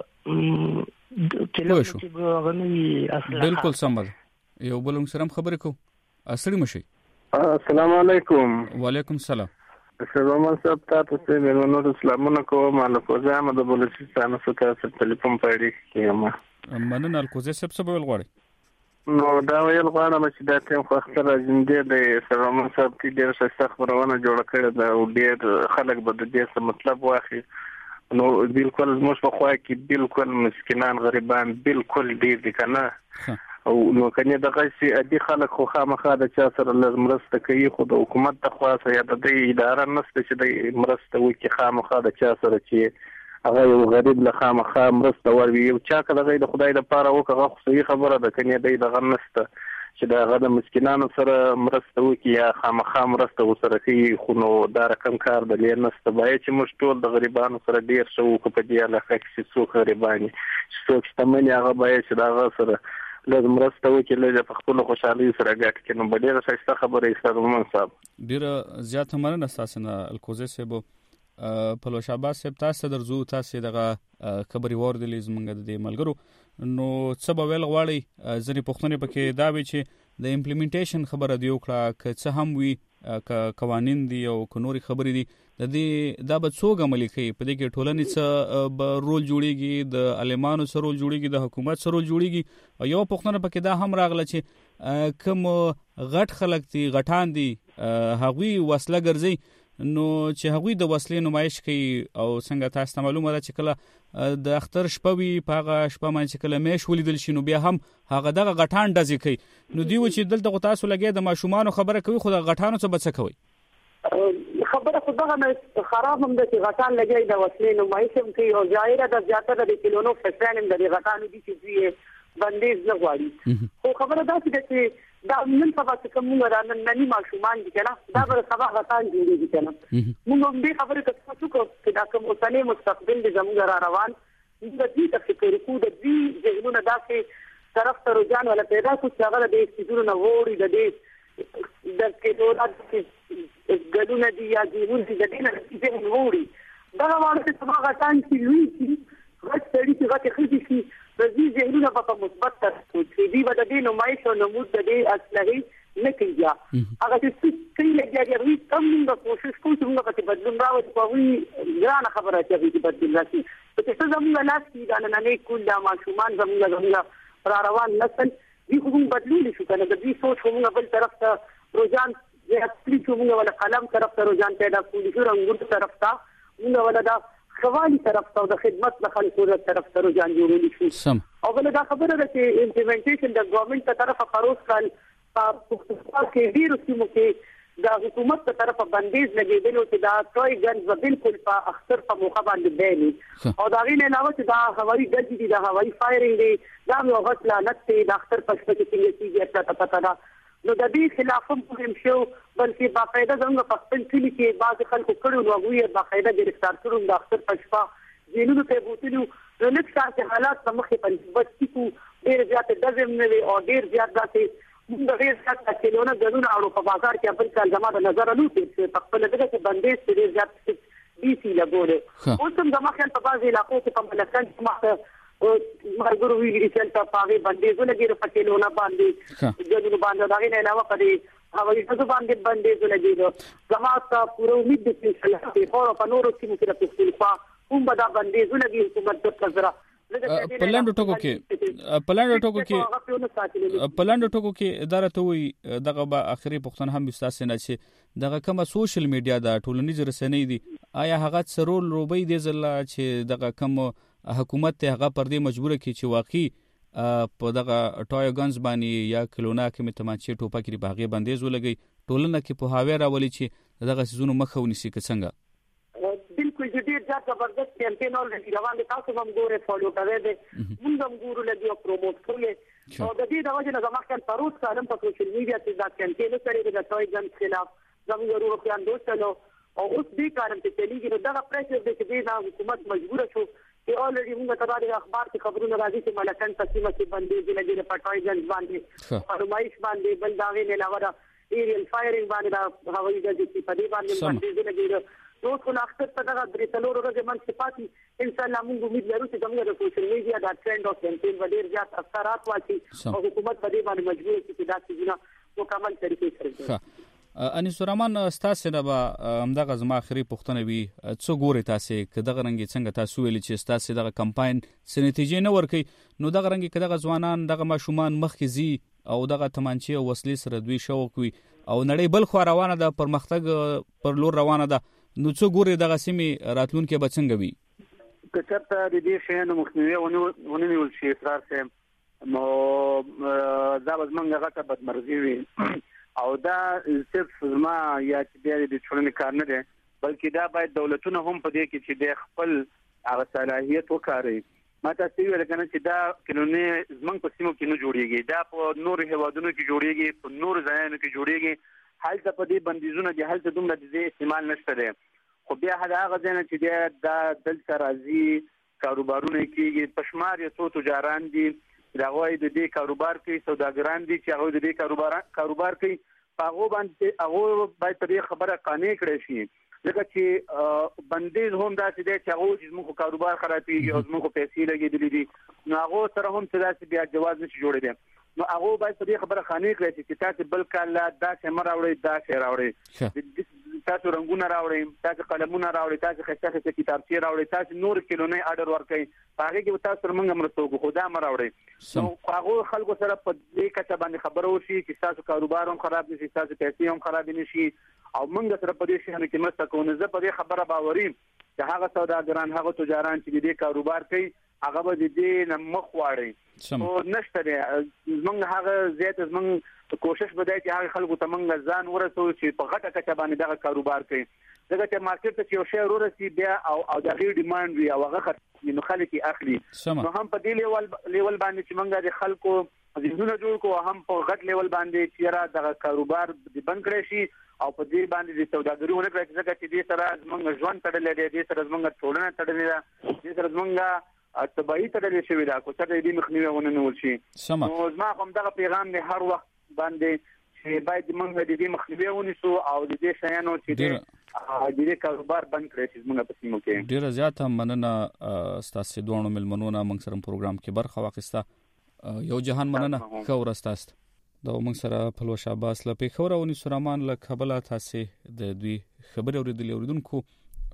هغه کله چې هغه نه اصله بالکل سم یو بل سره خبرې کو اصلي مشي السلام علیکم وعلیکم السلام شرومان صاحب تاسو ته مېرمنو اسلامونه کوم الکوزه ما د بلوچستان څخه سره ټلیفون پېړی کیما مننه الکوزه سب سب ویل غواړي نو دا ویل غواړم چې دا ټیم خو اختر راځي د شرومان صاحب کې ډېر څه خبرونه جوړ کړي دا او ډېر خلک به د دې څه مطلب واخلي نو بالکل موږ په خوا کې بالکل مسکینان غریبان بالکل ډېر دي کنه او نو کنه دغه سي ادي خلک خو خامخا د چا سره لزمرسته کوي خو د حکومت د خواصه یا د دې اداره نشته چې د مرسته وکي خامخا د چا سره چې هغه یو غریب له خامخا مرسته وروي او چا کله د خدای د پاره وکړه خو صحیح خبره ده کنه د دغه نشته چې د هغه د مسکینانو سره مرسته وکي یا خامخا مرسته وسره کوي خو نو دا رقم کار د لیر نشته باید چې موږ ټول د غریبانو سره ډیر شو کو په دې علاقه کې څوک غریبانی څوک شتمني هغه باید چې دا هغه سره لازم مرسته وکړي لږه په خپل خوشحالي سره ګټ کړي نو ډیره ښه خبره یې سره ومن صاحب ډیره زیاته مننه تاسو نه الکوزه صاحب په لوشابه صاحب تاسو درځو تاسو دغه خبري وردلې زمونږ د ملګرو نو څه به ویل غواړي ځنې پښتنې پکې دا وی چې د امپلیمنټیشن خبره دی وکړه که څه هم وي ک قوانين دي او ک نوري خبرې دي د دې دا به څوک عملي کوي په دې کې ټولنې څه به رول جوړيږي د علمانو سره رول جوړيږي د حکومت سره رول جوړيږي او یو پښتنه پکې دا هم راغله چې کوم غټ خلک دي غټان دي هغوی وسله ګرځي نو چې هغوی د وسلې نمایش کوي او څنګه تاسو معلومه ده چې کله د اختر شپه وي په هغه شپه باندې کله میش ولیدل شي نو بیا هم هغه دغه غټان ډزې کوي نو دی و چې دلته تاسو لګي د ماشومان خبره کوي خو د غټانو څه بچ کوي خبره خو دغه خراب هم د غټان لګي د وسلې نمایش هم کوي او ظاهره د زیاتره د کلونو فسان هم د غټانو دي چې بندیز نه غواړي خو خبره دا چې دا نن سبا چې کوم موږ نن نني ماشومان دي کنه دا به سبا غټان جوړيږي کنه موږ هم دې خبره تاسو کو چې دا کوم اوسنۍ مستقبل د زموږ را روان د دې تفکر کو د دې ځینونه داسې طرف ته رجحان ولا پیدا کو چې هغه د استیزونو نه ووري د دې د کېدو د ګډونه دي یا د ونې د دې نه چې ووري دا وایي چې سبا غټان چې لوي چې غټ سړي چې غټ خېږي چې د دې ځینونه په مثبت تر چې دی به د دې نمایش او نمود د دې اصلي نه کیږي هغه چې څه لګي دی کم د کوشش کوو چې موږ په بدلون راوړو په وی ګرانه خبره چې دې بدلون راشي چې څه زموږ لاس کې دا نه نه کول دا ماشومان زموږ زموږ را روان نسل دي کوم بدلون شو کنه د دې سوچ موږ بل طرف ته رجحان یا چې موږ ولا قلم طرف ته رجحان پیدا کوو چې رنګور طرف ته موږ ولا دا خوالي طرف ته د خدمت د خلکو تر طرف ته رجحان جوړول شي او بل دا خبره ده چې امپلیمنټیشن د ګورنمنت تر طرفه خروج کال په پښتونخوا کې ډیرو سیمو کې د حکومت تر طرفه بندیز لګیدل او چې دا ټوي ګنز بالکل په اختر په موخه باندې دی او دا غوښنه علاوه چې دا هوایي ګډ دي د هوایي فایرینګ دی دا یو غټ لعنت دی د اختر په شپه کې څنګه کیږي ته پتا ده نو د دې خلاف هم مهم شو بلکې باقاعده څنګه په خپل کلی کې بعض خلکو کړو نو هغه باقاعده گرفتار کړو د اختر په شپه جیلونو ته بوتلو نو لکه چې حالات سمخه په نسبت کې ډیر زیات دزم نه او ډیر زیات داسې موږ ډیر زیات کلونه غنونه اړو په بازار کې خپل کال جما د نظر لو چې په خپل دغه کې بندیز ډیر زیات دي سي لګوله اوس هم د مخکې په بعض علاقو کې په ملکان کې ماته مرګرو ویګری چې په پاوی بندیزونه ګیر په کلونه باندې جنونو باندې دا نه علاوه کړي هغه څه باندې بندیزونه دي زماته پوره امید دي چې الله په په نورو کې مو کې په کوم بدا بندیزونه دي حکومت د قزرا پلاند ټکو کې پلاند ټکو کې پلاند ټکو کې اداره ته وي دغه با اخري پښتون هم استاد نه چې دغه کومه سوشل میډیا د ټولنیز رسنۍ دي آیا هغه څرول روبي دي زله چې دغه کوم حکومت ته هغه پر دې مجبور کی چې واقعي په دغه ټوي ګنز باندې یا کلونا کې متمانچې ټوپه کې په هغه بندیز ولګي ټولنه کې په هاوی راولي چې دغه سيزونو مخه ونیسي که څنګه بالکل ډیر ځکه زبردست کمپاین اورګنایز روان دي تاسو هم ګوره فالو کوئ دي موږ هم ګورو لګي او پروموټ کوي او د دې د وجه نه زموږ کان پروت کارم په سوشل میډیا کې دا کمپاین سره د ټوي ګنز خلاف زموږ ورو کې اندوستلو او اوس دې کارم ته چلیږي نو دا پریشر دې چې دا حکومت مجبور شو چې اولریډي موږ ته د اخبار کې خبرونه راځي چې ملکن تقسیمه کې باندې د لګي د پټایګنز باندې فرمایش باندې بل داغه نه علاوه ایریل فایرینګ باندې دا هوایي ډزې چې په دې باندې باندې لګي نو ټول اختر په دغه درې څلور ورځې من صفاتي ان شاء الله موږ امید لرو چې زموږ د سوشل میډیا دا ټرند او کمپین ډېر زیات اثرات واچي او حکومت په دې باندې مجبور شي چې دا څه مکمل طریقې سره کوي. انیس الرحمن تاسو نه به همدغه زما اخري پوښتنه وي څو ګوري تاسو کداغه رنګ څنګه تاسو ویل چې تاسو دغه کمپاین سنتیجې نه ورکي نو دغه رنګ کداغه ځوانان دغه ماشومان مخکې زی او دغه تمانچې او وسلې سره دوی شوق وي او نړۍ بل خو روانه ده پرمختګ پر لور روانه ده نو څو ګوري دغه سیمه راتلونکي به څنګه وي کچته د دې شینو مخنیوي ونه نیول شي اصرار سم نو دا به موږ غته بدمرغي وي او دا صرف ما یا چې د ټولنې کار نه دی بلکې دا باید دولتونه هم په دې کې چې د خپل هغه صلاحیت وکړي ما تاسو ویل کنه چې دا قانوني زمنګ په سیمو کې نه جوړیږي دا په نور هوادونو کې جوړیږي په نور ځایونو کې جوړیږي حالت په دې بندیزونه دي حالت دومره د استعمال نشته دی خو بیا هغه ځای چې دا دلته راځي کاروبارونه کېږي پښمار یو څو تجاران دي دا غوي د دې کاروبار کې سوداګران دي چې هغه د دې کاروبار کاروبار کوي هغه باندې هغه باید په خبره قانع کړی شي لکه چې بندیز هم داسې دی چې هغه چې موږ کاروبار خرابېږي او موږ پیسې لګېدلې دي نو هغه سره هم څه داسې بیا جواز نشي جوړېدی نو هغه باید په دې خبره قانع کړی چې تاسو بل کال دا څه راوړي دا څه راوړي تاسو رنگونه راوړئ تاسو قلمونه راوړئ تاسو خسته خسته کتابچې راوړئ تاسو نور کلونه آرډر ورکړئ هغه کې تاسو موږ مرسته کوو خدا مر راوړئ نو هغه خلکو سره په دې کته باندې خبرو شي چې تاسو کاروبار هم خراب نشي تاسو پیسې هم خراب نشي او موږ سره په دې شي چې مرسته کوو نه زه په دې خبره باوري چې هغه سوداګران هغه تجاران چې دې کاروبار کوي هغه به دې نه مخ واړي او نشته دی موږ هغه زیات موږ کوشش بدای چې هغه خلکو ته موږ ځان ورسو چې په غټه کچه باندې دغه کاروبار کوي دغه چې مارکیټ ته یو شی ورسي بیا او او د غیر ډیماند وي او هغه نو خلک یې اخلي نو هم په دې لیول لیول باندې چې موږ د خلکو ځینونه جوړ کو هم په غټ لیول باندې چې را دغه کاروبار بند کړی شي او په دې باندې د سوداګري ونه کړی چې دې سره موږ ژوند تړلې دی دې سره موږ ټولنه تړلې ده دې سره موږ تبعی تړلې شوې ده کو څه دې مخنیوي ونه نیول شي نو زما کوم دغه پیغام نه هر وخت باندې چې باید موږ د دې مخنیوي ونیسو او د دې شیانو چې د دې کاروبار بند کړی چې موږ په سیمو کې ډیره زیاته مننه ستاسو دوه ملمنونه موږ سره پروګرام کې برخه واخیسته یو جهان مننه خو ورستاست دا موږ سره په لوش عباس له پیښور او انیس الرحمن له قبل تاسو د دوی خبرې اوریدلې اوریدونکو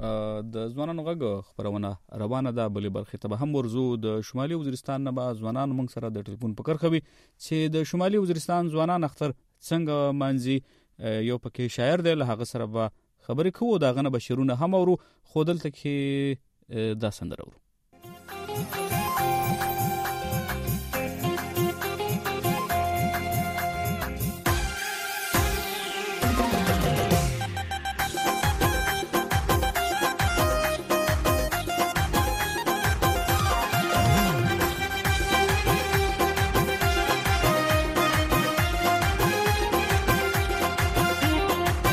د ځوانانو غږ خبرونه روانه ده بلې برخې ته هم ورزو د شمالي وزیرستان نه به ځوانان موږ سره د ټلیفون په کرخوي چې د شمالي وزیرستان ځوانان اختر څنګه مانځي یو پکې شاعر دی له هغه سره به خبرې کوو دا غنه بشیرونه هم اورو خو دلته کې دا سندره اورو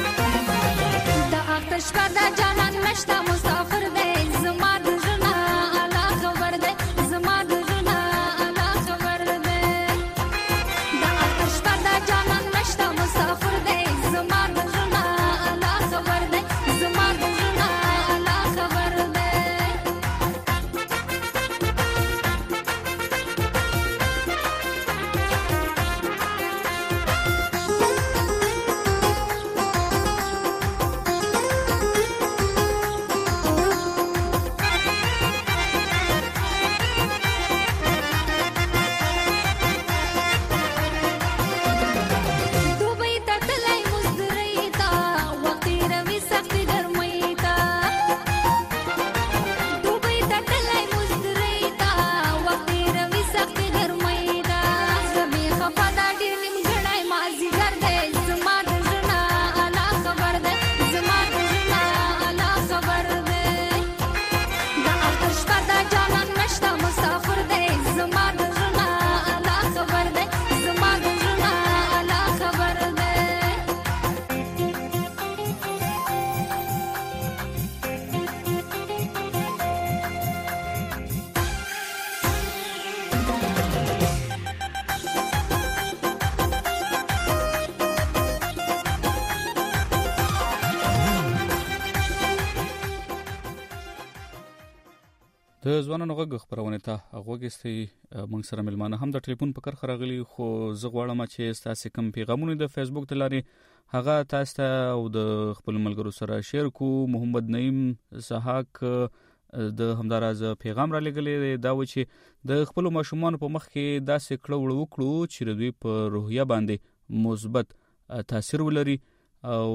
شپه د جانان مشته مسافر دی زما د ژوند د ځوانانو غږ خبرونه ته غوږستي موږ سره ملمانه هم د ټلیفون په کار خراغلی خو زه غواړم چې تاسو کوم پیغامونه د فیسبوک تلاري هغه تاسو ته او د خپل ملګرو سره شیر کو. محمد نعیم سحاق د همداراز پیغام را لګلې دا و چې د خپل ماشومان په مخ کې داسې کړه وړ وکړو چې دوی په روحیه باندې مثبت تاثیر ولري او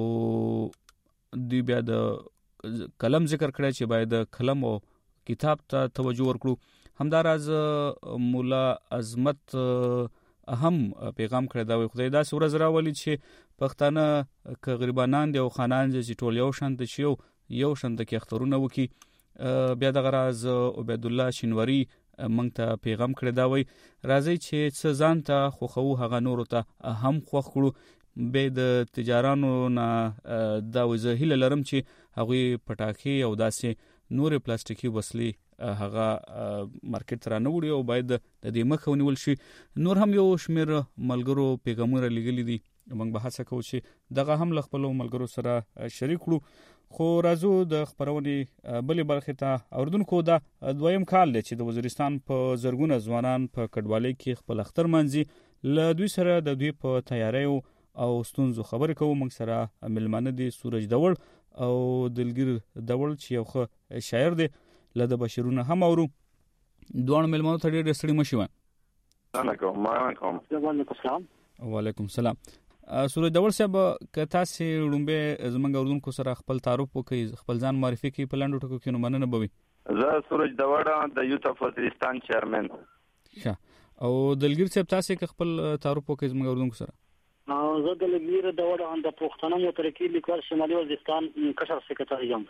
دوی بیا د کلم ذکر کړی چې باید کلم او کتاب ته توجه ورکړو. همداراز مولا عظمت هم پیغام کړی دا وي خدای داسې ورځ راولي چې پښتانه که غریبانان دي او خانان دي چې ټول یو شانت شي او یو شانت کې اخترونه وکي. بیا دغه راز عبید الله شینواری موږ ته پیغام کړی دا وي راځي چې څه ځان ته خوخو هغه نور ته هم خوخ کړو. به د تجارانو نه دا وزه هله لرم چې هغه پټاخي او داسې نور پلاستیکي وسلې هغه مارکیټ را نه وړي او باید د دې مخه ونیول شي. نور هم یو شمیر ملګرو پیغامونه لګلې دي موږ به هڅه کوو چې دغه هم له خپل ملګرو سره شریک کړو. خو راځو د خبرونې بلې برخې ته. اوردونکو دا دویم کال دی چې د وزیرستان په زرګونه ځوانان په کډوالۍ کې خپل اختر منځي له دوی سره د دوی په تیاریو او ستونزو خبرې کوو. موږ سره ملمانه دي سورج دوړ او دلګیر دوړ چې یو ښه شاعر دی له د بشیرونه هم اورو. دوه ملمانو ته ډېر ستړي مشي وای. علیکم وعلیکم السلام. وعلیکم السلام. سورج دوړ صاحب که تاسو لومبه زمونږ اوردونکو سره خپل تعارف وکړئ خپل ځان معرفي کړئ په لاندو ټکو کې نو مننه بوي. زه سورج دوړ د یوت اف وزیرستان چیرمن. ښه او دلګیر صاحب تاسو خپل تعارف وکړئ زمونږ اوردونکو سره. زه د لګیر د وړ د پښتنو مترکی لیکوال شمالي وزیرستان کشر سکرټری یم.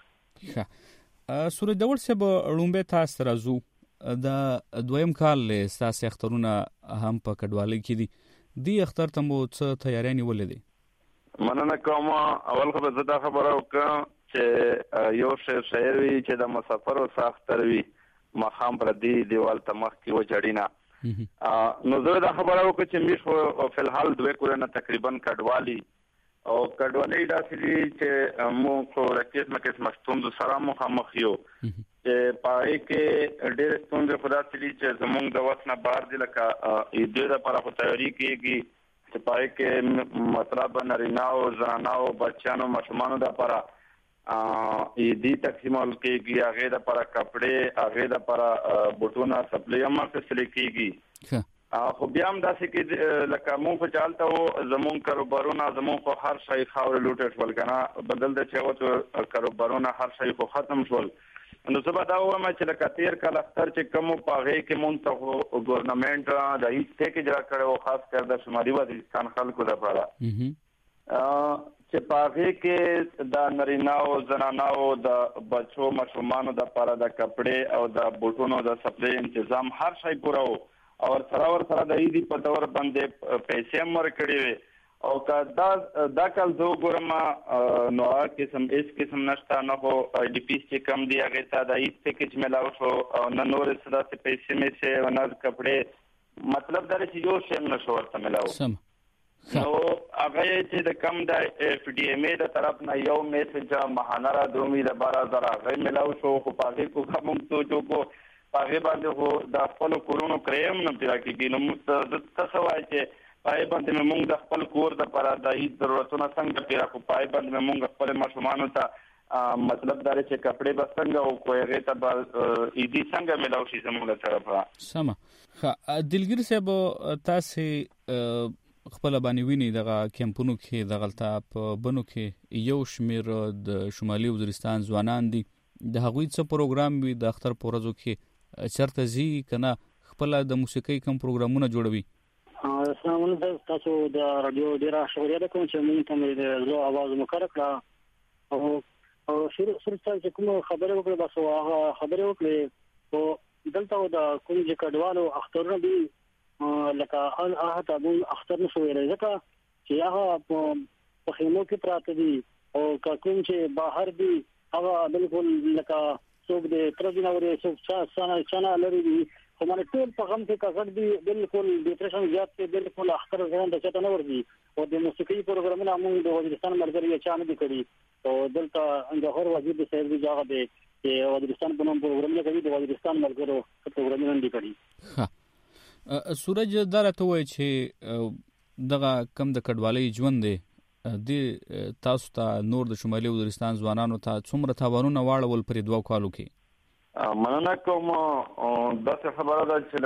ښه سورج دوړ صاحب لومبه تاسو راځو د دویم کال له تاسو اخترونه هم په کډوالۍ کې دي. دی اختر ته مو څه تیاری نیولې دي؟ مننه کوم. اول خو زه دا خبره وکم چې یو شعر وی چې د مسافر او ساختر وی مخام پر دی دیوال ته مخ کې و جړینا. نو زه دا خبره وکم چې میخ په الحال دوه کورنه تقریبا کډوالی او کډوالی داسې چې مو خو راکېس مکه مستوند سره مخامخ یو چې پای کې ډېر ستونزې خدا سړي چې زمونږ د وخت نه بار دي لکه دې لپاره خو تیاری کېږي چې پای کې مطلب نارینه او زنانه او بچیانو ماشومانو لپاره دې تقسیمول کېږي هغه لپاره کپڑے هغه لپاره بوټونه سپلای هم فیسلی کېږي. خو بیا هم داسې کې لکه مونږ په چالته وو زمونږ کاروبارونه زمونږ خو هر شی خاورې لوټه شول کنه بدل د چې کاروبارونه هر شی خو ختم شول. نو څه به دا وایم چې لکه تیر کال اختر چې کوم په هغې کې مونږ ته ګورنمنټ د هیڅ ټیک اجرا کړی و خاص کر د شمالي وزیرستان خلکو لپاره چې په هغې کې د نارینه او زنانه او د بچو ماشومانو دپاره د کپړې او د بوټونو د سپلای انتظام هر شی پوره و او سره ور سره د عیدي په تور باندې پیسې هم ورکړې وې او که دا دا کال زه وګورم نو هغه قسم هېڅ قسم نشته نه خو آی ډي پیس چې کم دي هغې ته د عید پیکیج میلاو شو او نه نورې څه داسې پیسې میسې او نه کپړې مطلب دا دی چې یو شی هم نه شو ورته میلاو. نو هغه چې د کم د اف ډي ایم ای د طرف نه یو میسج ماهانه را درومي د باره زره هغه میلاو شو خو په هغې کو ښه مونږ سوچ وکړو په هغې باندې خو د خپلو کورونو کرایه هم نه پیدا کېږي. نو موږ ته څه وایي چې پای باندې موږ د خپل کور د لپاره د هیڅ ضرورتونه څنګه پیرا کو پای باندې موږ خپل ماشومانو ته مطلب دا چې کپڑے به څنګه او کویغه ته به ایدي څنګه ملاو شي زموږ له طرفه. سم. ښه دلګیر صاحب تاسو خپل باندې ویني دغه کیمپونو کې د غلطه په بنو کې یو شمیر د شمالي وزیرستان ځوانان دي د هغوی څه پروګرام وي د اختر په ورځو کې چرته زی کنه خپل د موسیقۍ کوم پروګرامونه جوړوي؟ السلام علیکم تاسو د رادیو ډیره شکریه ده کوم چې موږ ته مې زو आवाज مکر کړه او او شروع سره چې کوم خبره وکړه بس هغه خبره وکړه او دلته د کوم چې کډوالو اخترونه دي لکه هغه ته اختر نشو ویل ځکه چې هغه په خیمو کې پراته دي او کوم چې بهر دي هغه بالکل لکه څوک د ترځنه ورې څوک څنګه څنګه لري دي خو مانه ټول په غم کې کړ دي بالکل ډیپریشن زیات دی بالکل اختر ځان د چته نه ورځي او د موسیقي پروګرامونه موږ د وزیرستان مرګري چانه دي کړی او دلته د هر وزیر د سیاسي ځای دی چې وزیرستان په نوم پروګرام کوي د وزیرستان ملګرو پروګرام نه دی کړی. ها سورج درته وای چې دغه کم د کډوالۍ ژوند دی د تاسو ته نور د شمالي وزیرستان ځوانانو ته څومره تاوانونه واړول پر دوه کالو کې؟ مننه کوم. دا څه خبره ده چې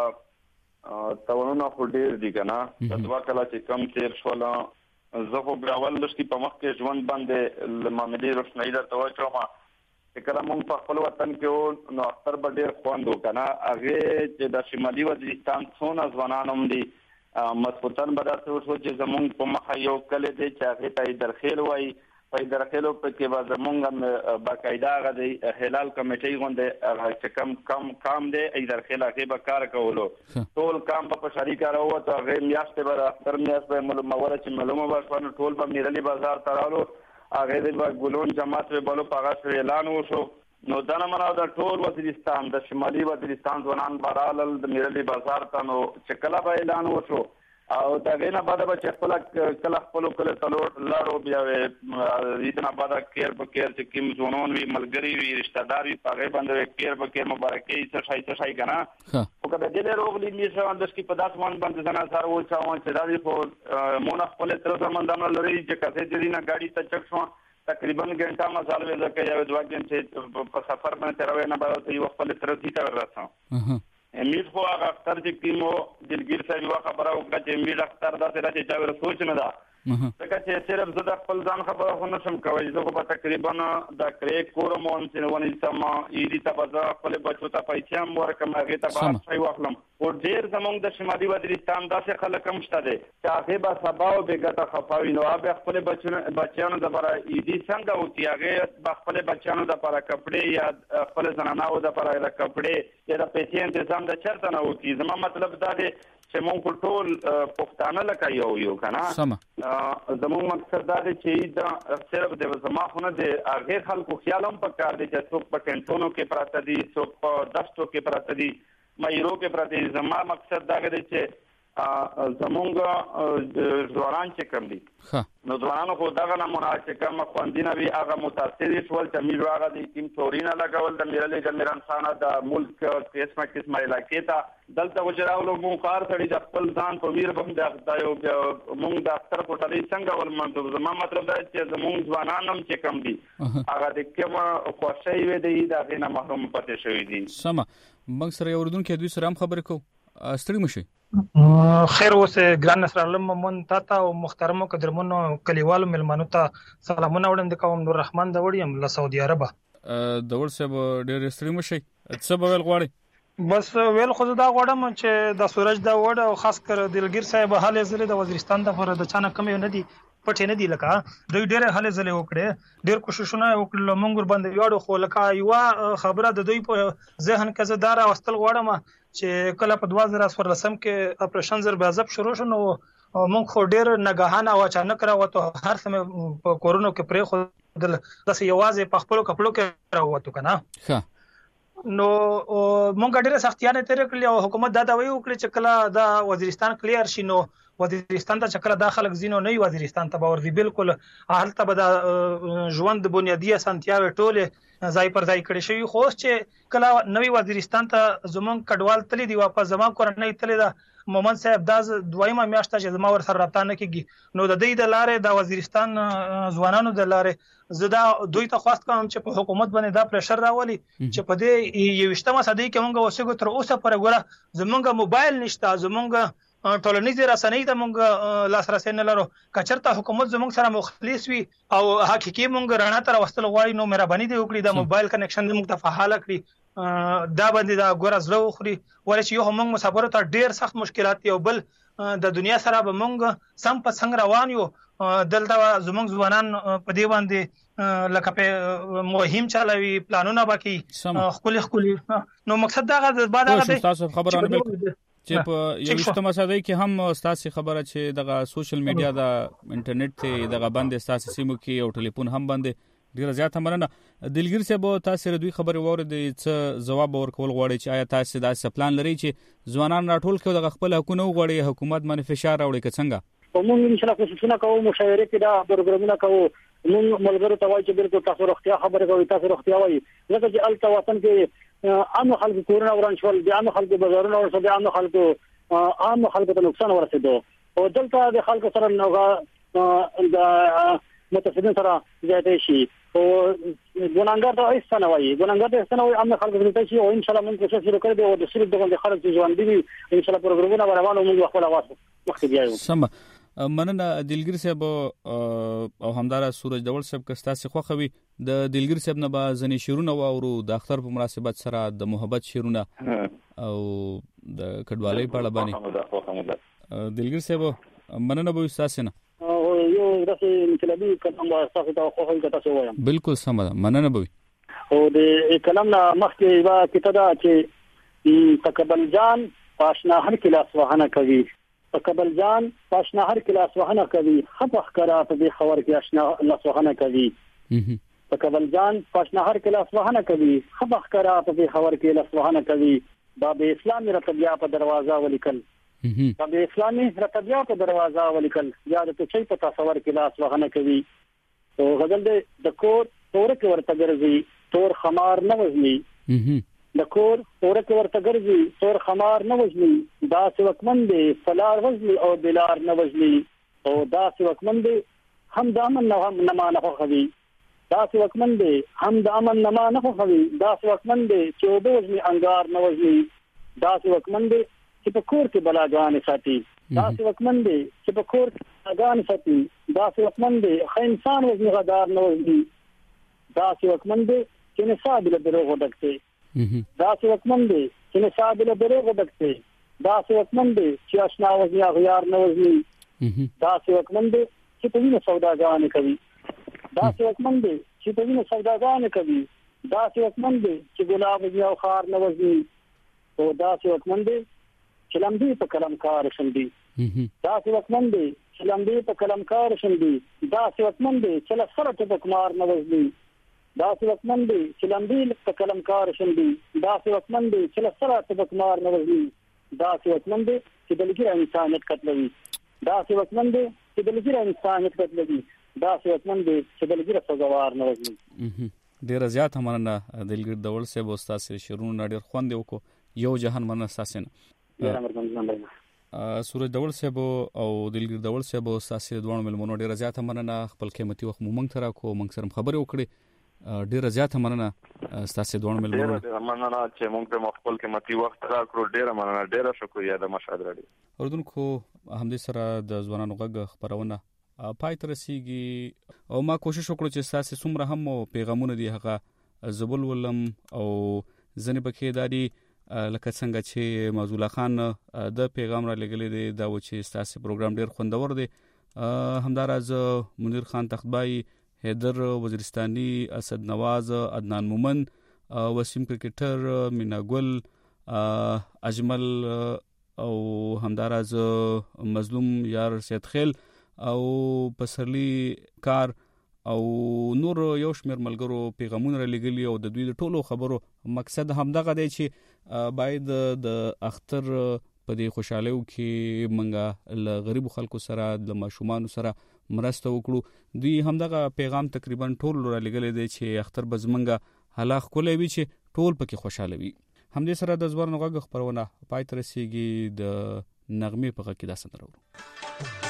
لکه تاوانونه خو ډېر دي که نه. د دوه کاله چې کم تېر شول زه خو بیا اول لږ په مخ کې ژوند باندې له معاملې روښنایي درته واچوم چې کله مونږ په خپل وطن کې وو نو اختر به ډېر خوند و که نه. هغې چې د شمالي وزیرستان څونه ځوانان هم دي مسکوتن به داسې وشو چې زمونږ په مخه یو کلی دی چې هغې ته ایدرخیل وایي. په ایدرخیلو پکې به زمونږ باقاعده هغه دی هلال کمیټۍ غوندې چې کم کم کام دی ایدرخیل هغې به کار کولو. ټول کام به په شریکه راووتو. هغې میاشتې به د اختر میاشت به یې معلوموله چې معلومه به شوه نو ټول به میرلي بازار ته رالو. هغې به ګلون جماعت به بلو په هغه اعلان وشو. نو دا نه منو د ټول وزیرستان د شمالي وزیرستان ځوانان به رالل د میرلي بازار ته. نو چې کله به اعلان وشو او د هغې نه بعده به چې خپله کله خپلو کلیو ته لاړو بیا عید نه بعده کیر په کیر چې کوم ځوانان وي ملګري وي رشته دار وي په هغې باندې کیر په کیر مبارکۍ څه شی څه شی که نه. خو که د دې روغلي میشه اندس کې په داسې باندې باندې زه نظر واچوم چې دا دې خو مونه خپلې تره زمندانه لري چې کسې دې نه ګاډي ته چک شو تقریبا ګنټه مزال وې ځکه یو دوه ګنټې په سفر باندې تېروي نه به ته یو خپلې تره دې ته ورسوم. امید خو هغه اختر چې کیمو دلګیر صاحب یوه خبره وکړه چې امید اختر داسې ده چې چا ورته سوچ نه ده ځکه چې صرف زه د خپل ځان خبره خو نه شم کولی. زه خو به تقریبا د کرې کور م ونیسم عیدي ته به زه خپلې بچو ته پیسې هم ورکړم هغې ته به هر شی واخلم. خو ډېر زموږ د شمالي وزیرستان داسې خلک هم شته دی چې هغې به سبا او بېګټه خفه وي. نو هغه به خپلې بچیانو دپاره عیدي څنګه وکړي هغې به خپلې بچیانو دپاره کپړې یا خپلې زناناو دپاره د کپړې یا د پیسې تنظیم د چېرته نه وکړي. زما مطلب دا دی چې مونږ ټول پښتانه لکه یو یو که نه. زموږ مقصد دا دی چې صرف د زما خو نه د هغې خلکو خیال هم پکار دی چې څوک په کینټونو کې پراته دي څوک په دشتو کې پراته دي مایرو کې پراته دي. زما مقصد دا دی چې زمونږ ځوانان چې کوم دي نو ځوانانو خو دغه نمونه چې کومه خوندي نه وي هغه متاثر شول چې امیر هغه د کوم تورینه لګول د میرلي ګلمران خانه د ملک قسمه قسمه علاقې ته دلته خو چې راغلو مونږ کار سړي د خپل ځان په ویر باندې دا یو مونږ د اختر کوټلۍ څنګه ولمنځو. زما مطلب دا چې زمونږ ځوانان هم چې کم دي هغه د کومه خوښۍ وې دی د هغې نه محروم پاتې شوي دي. سمه موږ سره یو اردونکي دوی سره هم خبرې کوو. ستړي مشئ. خیر اوسه ګران نصر الله ممن تاته او محترمو قدرمنو کلیوالو ملمنو ته سلامونه وړاندې کوم. نور رحمان د وړیم له سعودي عرب. د ور صاحب ډېر ستړي مشئ. څه به ویل غواړئ؟ بس ویل خو دا غواړم چې د سورج دا وړ او خاص کر دلګیر صاحب حالې زله د وزیرستان د پر د چانه کم نه دي پټې نه دي لکه دوی ډېر حالې زله وکړي ډېر کوششونه وکړل مونږ باندې یاړو خو لکه یو خبره د دوی په ذهن کې زدار واستل غواړم چې کله په دوه زره څوارلسم کې اپریشن زر بیازب شروع شو نو مونږ خو ډېر ناګهانه او اچانک راوته هر سم په کورونو کې پرې خو داسې یوازې په خپلو کپړو کې راوته کنه. نو مونږ ډېر سختیانه تیر کړل او حکومت دا دا وی وکړي چې کله دا وزیرستان کلیر شي نو وزیرستان ته چکر داخله زینو نه وزیرستان ته باور دی بالکل حالت به د ژوند بنیادی اسانتیاوي ټوله ځای پر ځای کړی شي. خو چې کله نوی وزیرستان ته زمون کډوال تللی دی واپس زما کورنۍ تللی دا مومن صاحب دا دویمه میاشت چې زما ور سره رابطه نه کیږي نو د دې د لارې د وزیرستان ځوانانو د لارې زدا دوی ته خواست کوم چې په حکومت باندې دا پریشر راولي چې په دې یوشتمه صدۍ کې موږ وسګو تر اوسه پر ګوره زمونږ موبایل نشته زمونږ ټولنیزې رسنۍ ته مونږ لاسرسی نه لرو. کچرته حکومت زمونږ سره مخلص وي او حقیقي مونږ رڼا ته راوستل غواړي نو مهرباني دې وکړي د موبایل کنیکشن مونږ ته فعال کړي. دا باندې دا ګوره زړه وخوري ولې چې یو مونږ مسافرو ته ډېر سخت مشکلات دي او بل د دنیا سره به مونږ سم په څنګه روان یو دلته زمونږ ځوانان په دې باندې لکه په مهم چلوي پلانونه باقي خپل خپل نو مقصد دا غواړي بعد هغه تاسو خبرونه چې په یوشتمه صدۍ کې هم ستاسو خبره چې دغه سوشل میډیا د انټرنیټ ته دغه باندې ستاسو سیمو کې او ټلیفون هم باندې ډیره زیاته مننه. دلګیر صاحب تاسو ردوی خبره ووردې څه جواب ورکول غواړي چې آیا تاسو داسې پلان لري چې ځوانان راټول کړي دغه خپل حقوق غواړي حکومت باندې فشار راوړي که څنګه؟ موږ ان شاء الله کوششونه کوو مشاورې کې دا پروګرامونه کوو موږ ملګرو ته وایي چې بالکل تاسو روغتیا خبره کوي، تاسو روغتیا وایي، ځکه چې الته وطن کې عام خلکو کورونه وران شول، د عام خلکو بازارونه ورسېدل، د عام خلکو عام خلکو ته نقصان ورسېدو، او دلته د خلکو سره نوغه د متفقین سره زیاتې شي او ګونګار ته هیڅ نه وایي، ګونګار ته هیڅ نه وایي، عام خلکو ته شي او ان شاء الله موږ کوشش وکړو د او د صرف دغه خلک چې ژوند دي ان شاء الله پروګرامونه روانو موږ خپل आवाज مخکې بیاو. سم مننه دلګر صاحب او همدارا سورج دول صاحب کستا سي خوخوي د دلګر صاحب نه با ځنی شیرونه واورو د اختر په مناسبت سره د محبت شیرونه او د کډوالۍ په اړه باندې دلګر صاحب مننه به تاسو نه او یو داسې انقلابي کلام تاسو ته خوخوي که تاسو وایم. بالکل سم ده، مننه به او د کلام نه مخکې وا کتابه چې تقبل جان پاشنا هر کلاس وهنه کوي، تقبل جان پاشنا هر کلاس وهنه کوي، خپخ کرا په دې خبر کې آشنا لاس وهنه کوي. تقبل جان پاشنا هر کلاس وهنه کوي، خپخ کرا په دې خبر کې لاس وهنه کوي. باب اسلامي رتبیا په دروازه ولیکل، باب اسلامي رتبیا په دروازه ولیکل، یا د څه په تصور کې لاس وهنه کوي. او غزل د کور تور کې ورته ګرځي، تور خمار نه وزني، د کور تور کې ورته ګرځي، تور خمار نه وزني، دا سوکمن دی فلار وزني او بلار نه وزني، او دا سوکمن دی هم د امن نه ما نه خوخوي، دا سوکمن دی هم د امن نه ما نه خوخوي، دا سوکمن دی چې د وزني انګار نه وزني، دا سوکمن دی چې په کور کې بلاګان ساتي، دا سوکمن دی چې په کور کې بلاګان ساتي، دا سوکمن دی خو انسان وزني غدار نه وزني، دا سوکمن دی چې نصاب له دروغ ډکته، دا سوکمن دی چې نصاب له دروغ ډکته، دا سوکمن دی چې آشنا وزني غیار نه وزني، دا سوکمن دی چې په وینو سوداګان کوي، دا سوکمن دی چې په وینو سوداګان کوي، دا سوکمن دی چې ګلاب وزني او خار نه وزني، او دا سوکمن دی چې لمبي په کلم کار شندي، دا سوکمن دی چې لمبي په کلم کار شندي، دا سوکمن دی چې لسره ټپک مار نه وزني، دا سوکمن دی چې لمبي په کلم کار شندي، دا سوکمن دی چې لسره ټپک مار نه وزني، دا سوکمن دی چې دلګر انسانیت قتلوي، دا سوکمن دی چې دلګر انسانیت قتلوي، دا سوکمن دی چې دلګر سزاوار نه وزني. ډیر زیات مننه دلګر دول صاحب او تاسو شروع ډیر خوند وکړو، یو جهان مننه تاسو نه سورج دول صاحب او دلګر دول صاحب او تاسو دوه ملمنو ډیر زیات مننه، خپل قیمتي وخت مو مونږ ترا کو مونږ سره خبرې وکړې، ډیر زیات مننه تاسو دوه ملمنو ډیر مننه چې مونږ په خپل قیمتي وخت راکړو، ډیر مننه، ډیر شکریا د مشاهده لري. اردوونکو همدې سره د ځوانانو غږ خبرونه پای ته رسیږي او ما کوشش وکړو چې تاسو څومره هم پیغامونه دی هغه زبل ولم او ځنې پکې دادي لکه څنګه چې معزولا خان د پیغام را لګلې دی دا و چې تاسو پروګرام ډیر خوندور دی، همداراز منیر خان تختبای، حیدر وزیرستانی، اسد نواز، عدنان مومن، وسیم کرکټر، مینا ګل، اجمل او همداراز مظلوم یار سید خیل او پسرلی کار او نور یو شمیر ملګرو پیغامونه را لګلی او د دوی د ټولو خبرو مقصد همدغه دی چې باید د اختر په دې خوشالیو کې منګه ل غریب خلکو سره د ماشومان سره مرسته وکړو. دوی همدغه پیغام تقریبا ټول را لګلی دی چې اختر به زمونږه هلاخ کولای وي چې ټول پکې خوشاله وي. همدې سره د ځوانانو غږ خبرونه پای ته رسیږي، د نغمې په غږ کې دا سندره ورو.